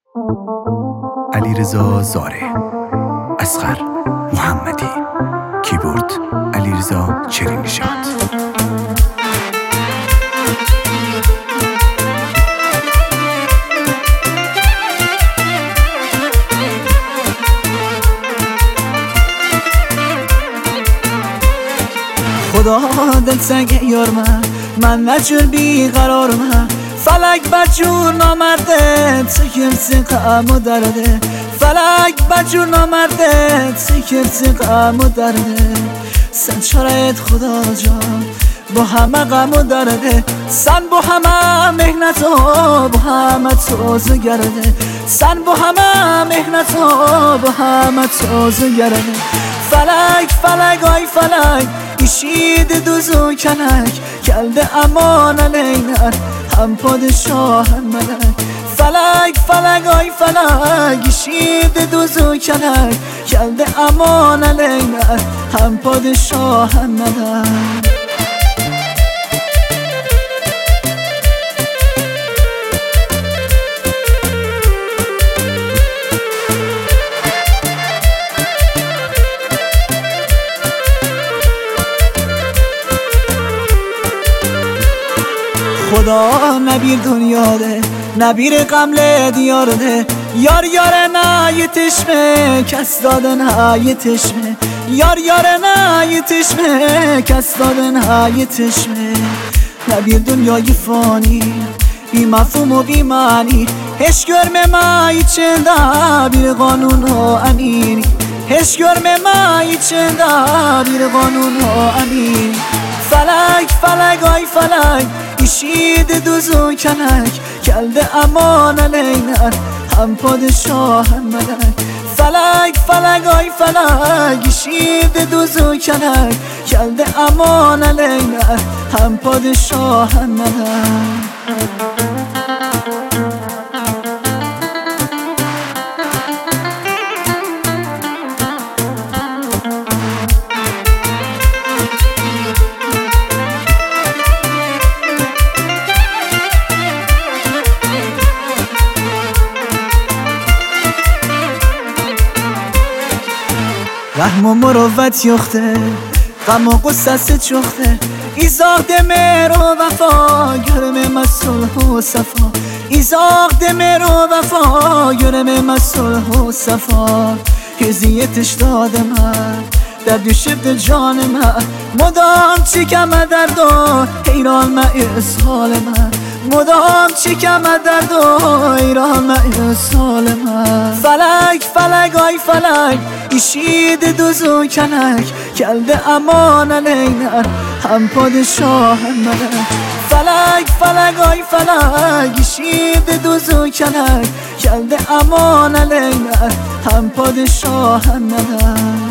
علیرضا زاره، اصغر محمدی، کیبورد علیرضا چرینژاد. خدا دل سنگ یار من نجور بیقرار فلک بجور نامرده سکر سقم و درده فلک بجور نامرده سکر سقم و درده سن شرایط خدا جان با همه غم و درده سن با همه مهنت و با همه تازه گرده سن با همه مهنت و با همه تازه گرده فلک فلک آی فلک ایشید دوزو کنک کلده امان علینر هم پادشاه هم ملک فلک فلک آی فلک ایشید دوزو کنک کلده امان علینر هم پادشاه هم ملک. خدا نبیر دنیا ده نبیر قمل دیار ده یار یار نه یه تشمه کس داده نه یه تشمه یار یار نه یه تشمه کس داده نه یه تشمه نبیر دنیای فانی بی مفهوم و بی معنی هش گرم مایی چنده بیر قانون ها امینی هش گرم مایی چنده بیر قانون ها امینی فلک فلک آی فلک ایشید دوزو کنک کلده امان علینر هم پادشاه هم ملک فلک فلک آی فلک ایشید دوزو کنک کلده امان علینر هم پادشاه هم ملک. رحم و مروت یخته غم و قصص چخته ایزاق دمر و وفا گرم مسلح و صفا ایزاق دمر و وفا گرم مسلح و صفا هزیتش داده من در دو شبت جان من مدام چیکم درد و حیران من اصحال من مدام چیکم درد و حیران من اصحال من فلک فلک آی فلک ایشید دوزو کنک کلده امان علینر هم پادشاه هم ملک فلک فلک آی فلک ایشید دوزو کنک کلده امان علینر هم پادشاه هم ملک.